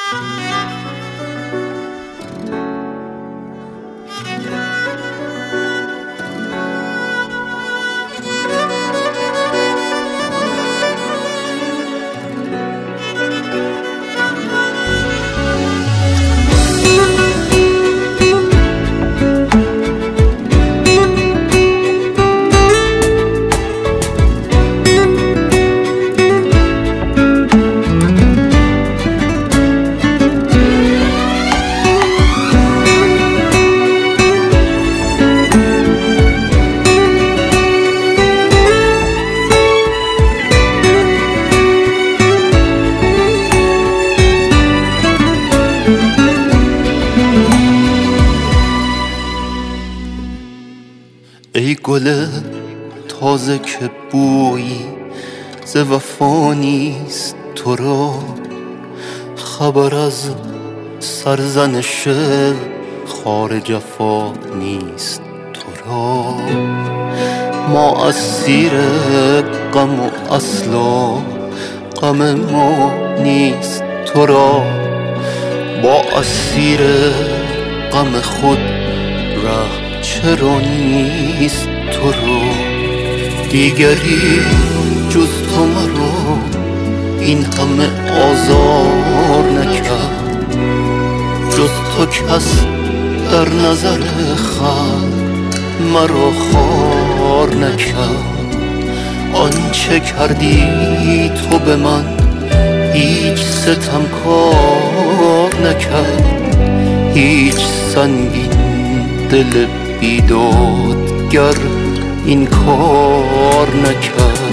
ای گل تازه که بویی ز وفا نیست تو را، خبر از سرزنش خار جفا نیست تو را. ما اسیر غم و اصلا غم ما نیست تو را، با اسیر غم خود ره چرا نیست تو را. دیگری جز تو مرا این همه آزار نکرد، جز تو کس در نظر خلق مرا خوار نکرد. آنچه کردی تو به من هیچ ستمکار نکرد، هیچ سنگین دل بیدادگر این کار نکرد.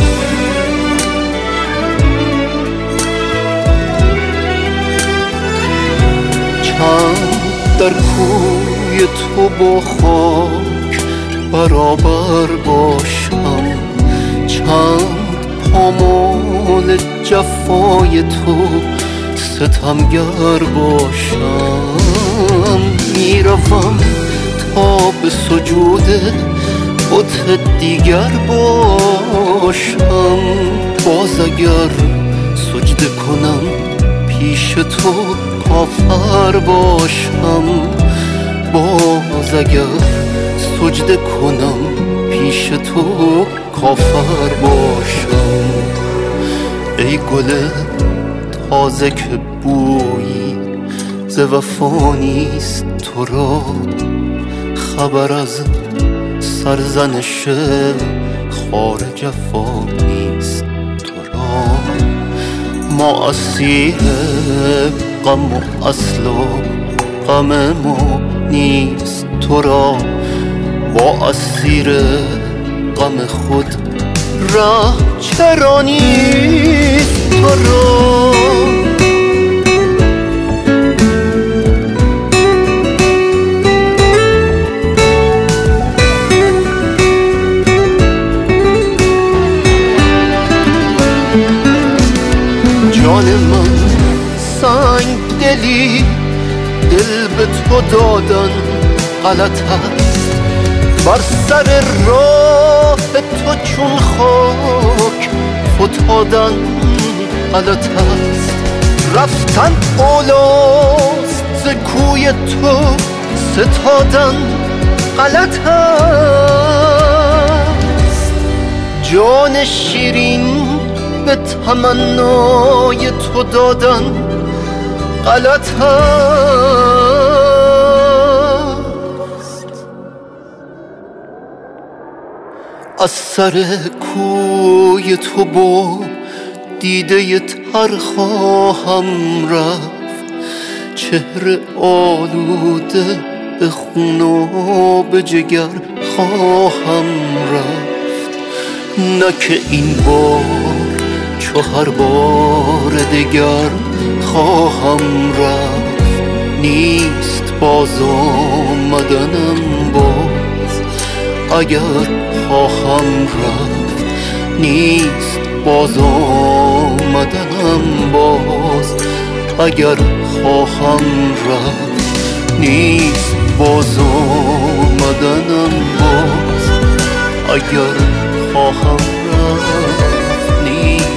چند در کوی تو با خاک برابر باشم، چند پامال جفای تو ستمگر باشم. میروم تا به سجود بت دیگر باشم، باز اگر سجده کنم پیش تو کافر باشم، باز اگر سجده کنم پیش تو کافر باشم. ای گل تازه که بویی ز وفا نیست تو را، خبر از سرزنش خار جفا نیست تو را. ما اسیر غم و اصلا غم ما نیست تو را، با اسیر غم خود ره چرا نیست تو را. جان من سنگ دلی دل به تو دادن غلط است، بر سر راه تو چون خاک فتادن غلط است. رفتن اولاست ز کوی تو ستادن غلط است. جان شیرین به تمنای تو دادن غلط است. از سر کوی تو با دیده تر خواهم رفت، چهره آلوده به خون و به جگر خواهم رفت. نه که این بار چو هر بار دیگر خواهم رفت، نیست باز آمدنم باز اگر خواهم رفت، نیست باز آمدنم باز اگر خواهم رفت، نیست باز آمدنم باز اگر خواهم رفت، نیست